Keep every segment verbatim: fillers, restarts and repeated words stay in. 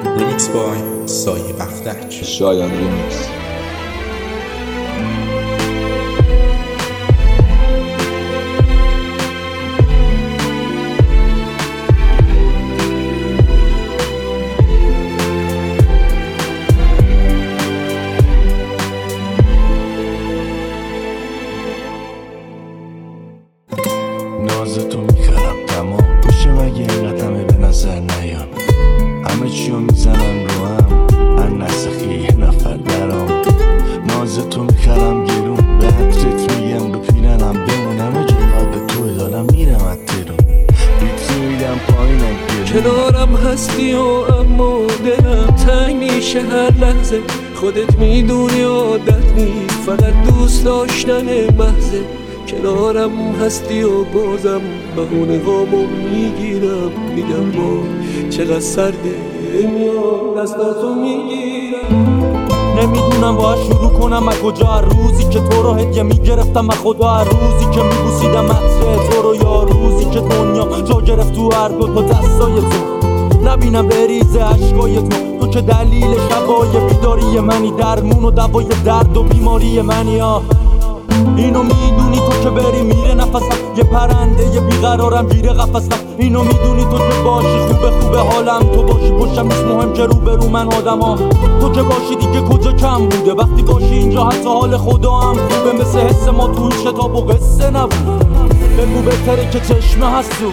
ریمیکس بای سایه بختک. شایان ریمیکس. ناز تو میخرم تمام باشه مگه اینقدر همه به نظر نیام، همه چیو میزنم رو هم هر نسخی یه نفر برام. ناز تو میخرم گرون به حدرت میگم رو پیرنم بمون، همه جا یاد توی دارم میرم از ترون بیتری میدم پایینم گرون. کنارم هستی و اما دلم تنگ میشه هر لحظه، خودت میدونی عادت نیست فقط دوست داشتن محضه. کنارم هستی و بازم بهونه هامو میگیرم، میگم با چقدر سرده میام دستاتو میگیرم. نمیدونم باید شروع کنم از کجا، هر روزی که تو رو هدیه میگرفتم از خدا، هر روزی که میبوسیدم عطر تو رو، یا روزی که دنیا جا گرفت تو هر دو تا دستای تو، نبینم بریزه عشقای تو. تو که دلیل شبای بیداری منی، درمون و دوای درد و بیماری منی. ها اینو میدونی تو که بری میره نفسم، یه پرنده یه بیقرارم گیره قفسم. اینو میدونی تو که باشی خوبه خوبه حالم، تو باشی پشتم نیست مهم که رو برو من آدم ها. تو که باشی دیگه کجا کم بوده، وقتی باشی اینجا حتی حال خدا هم خوبه، مثل حس ما تو این شتاب و قصه نبود. بگو بهتره که چشمه هست تو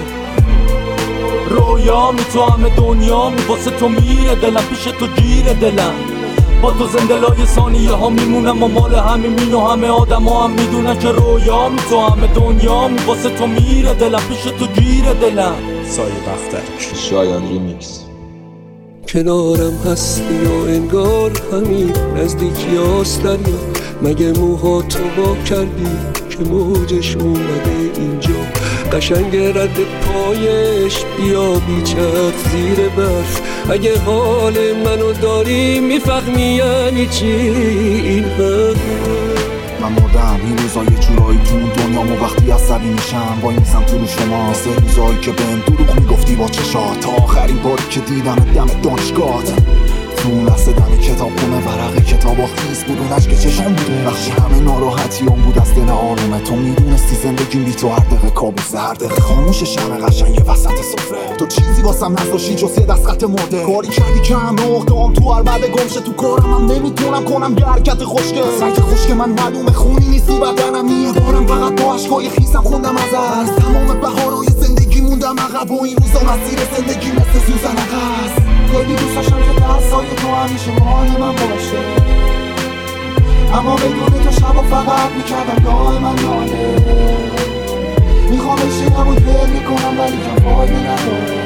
رویا می، تو همه دنیا می، واسه تو میره دلم، پیش تو گیره دلم. با تو زنده لای ثانیه ها میمونم و مال همه مین و همه آدم ها هم میدونن که رویا می، تو همه دنیا می، واسه تو میره دلم، پیش تو گیره دلم. سایه بختک. شایان ریمیکس. کنارم هستی و انگار همین نزدیکی هاست دریا، مگه موها تو با کردی که موجش اومده اینجا. قشنگ رد پایش بیا بیچت زیر برف، اگه حال منو داری میفهمی یعنی چی این حرف. من مردم این روزا یه جورایی تو اون دنیامو، وقتی عصبی میشم وای میسم تو رو شما، مثل روزایی که بهم دروغ میگفتی با چشات، تا آخرین باری که دیدم دم دانشگاهت. تو اون لحظه دم کتاب خونه ورق کتاب آخیز بود، اون عشق چشم بوده بخشی همه ناراحتیام بود از دل آرومه. تو میدونستی زندگیم بی تو هر دقیقه کابوسه، هر دقیقه خاموش شمع قشنگ وسط سفره. تو چیزی واسم نذاشتی جز یه دست خط مرده، کاری کردی که هم نقطه‌ام تو هر بعد گمشه. تو کارم هم نمیتونم کنم یه حرکت خوشگل، رنگ خوشگل من معلومه خونی نیستی بدنم. یه بارم فقط با عشقای خیسم خوندم ازت، از تمام بهارای زندگی موندم عقب و این روزا مسیر زندگی مثل سوزن عقب. خیلی دوست داشتم که دستای تو همیشه مال من باشه، اما بدون تو شبا فقط میکردم دائما من ناله. میخوام بشینم و دل میکنم ولی که فایده نداره،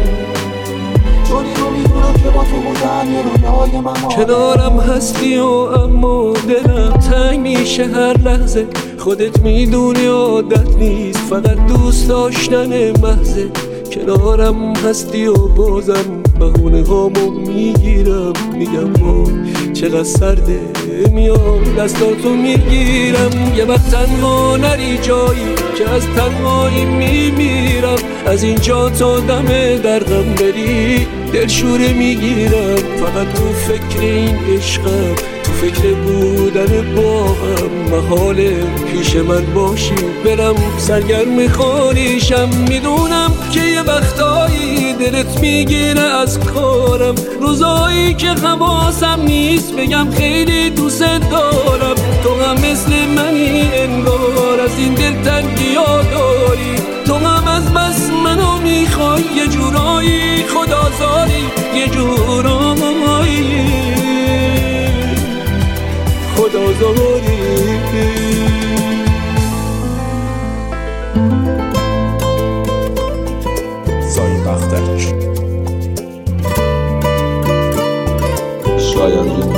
چون اینو میدونم که با تو بودن یه رویای من ماله. کنارم هستی و اما دلم تنگ میشه هر لحظه، خودت میدونی عادت نیست فقط دوست داشتن محضه. کنارم هستی و بازم بهونه هامو میگیرم، میگم با چقدر سرده میام دستاتو میگیرم. یه وقت تنها نری جایی که از تنهایی میمیرم، از اینجا تا دم درغم بری دلشوره میگیرم. فقط تو فکر این عشقم، تو فکر بودن باهم، محاله پیش من باشی برم سرگرم خانیشم. میدونم که یه وقتایی دلت میگیره از کارم، روزایی که حواسم نیست بگم خیلی دوست دارم. تو هم مثل منی انگار از این دلتنگی ها داری، تو هم از بس منو میخوای یه جورایی خدازاری، یه جورایی خدازاری. سایه بختک. شایان ریمیکس.